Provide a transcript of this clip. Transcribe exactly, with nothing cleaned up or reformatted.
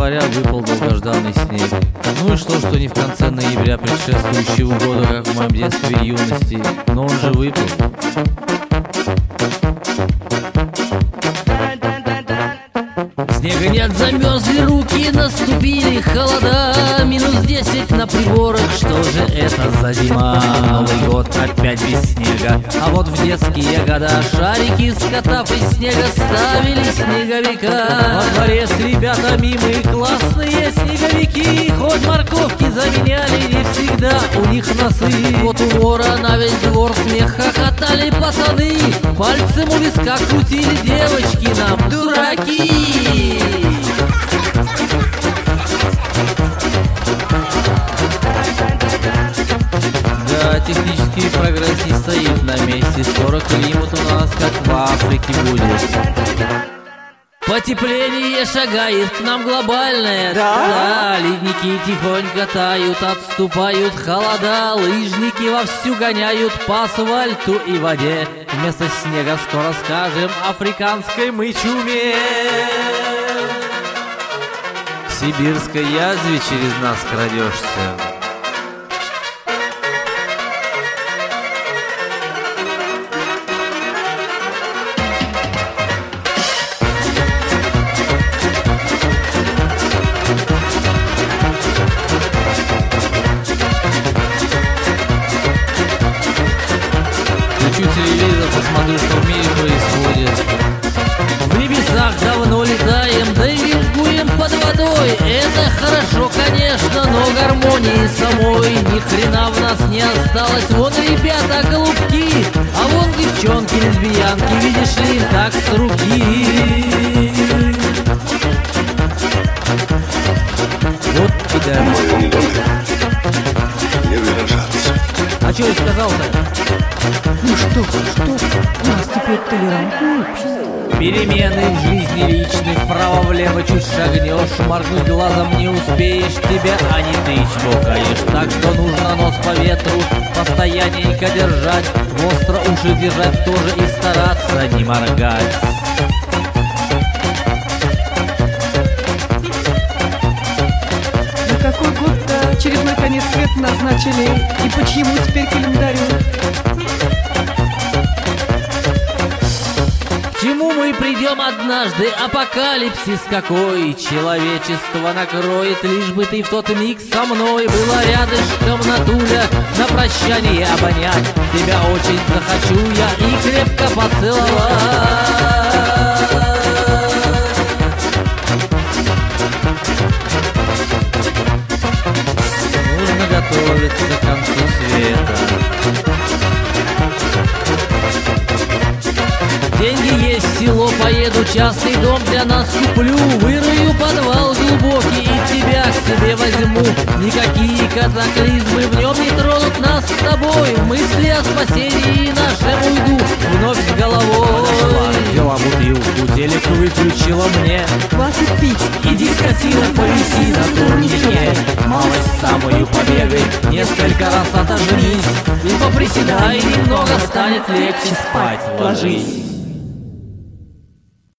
января выпал долгожданный снег. Ну и что, что не в конце ноября предшествующего года, как в моем детстве и юности, но он же выпал. Снега нет, замерзли руки, наступили холода. Минус десять на приборах, что же это за зима? Новый год опять без снега, а вот в детские года шарики, скотав из снега, ставили снеговика. Во дворе с ребятами мы классные снеговики, хоть морковки заменяли не всегда у них носы. Вот у вора на весь двор смех хохотали пацаны, пальцем у виска крутили девочки нам, дураки. Да, технический прогресс не стоит на месте. Скоро климат у нас как в Африке будет. Потепление шагает к нам глобальное. Да? Да, ледники тихонько тают, отступают холода. Лыжники вовсю гоняют по асфальту и воде. Вместо снега скоро скажем африканской мы чуме. Сибирской язве через нас крадешься. Включу телевизор, посмотрю, что в мире происходит. В небесах давно летаем, да и вингуем под водой. Это хорошо, конечно, но гармонии самой ни хрена в нас не осталось. Вон ребята голубки, а вон девчонки лесбиянки, видишь ли, так с руки. Вот и да. Мое недолго не выражаться. А что я сказал-то? Ну что, что? У нас теперь толерантное общество. Перемены в жизни личной, вправо-влево чуть шагнешь, моргнуть глазом не успеешь, тебя они ты чмокаешь. Так что нужно нос по ветру постоянненько держать, востро уши держать тоже и стараться не моргать. На какой год очередной конец света назначили? И по чьему теперь календарю? К чему мы придем однажды? Апокалипсис какой? Человечество накроет, лишь бы ты в тот миг со мной была рядышком, Натуля, на прощание обонять тебя очень захочу я и крепко поцеловать. Нужно готовиться к концу света. Деньги есть, в село поеду, частный дом для нас куплю, вырою подвал глубокий и тебя к себе возьму. Никакие катаклизмы в нем не тронут нас с тобой. Мысли о спасении нашем уйду вновь с головой. Подошла, взяла бутылку, телек выключила мне. Хватит пить. Иди, скотина, повиси на турнике, малость самую побегай, несколько раз отожмись и поприседай, немного станет легче спать ложись.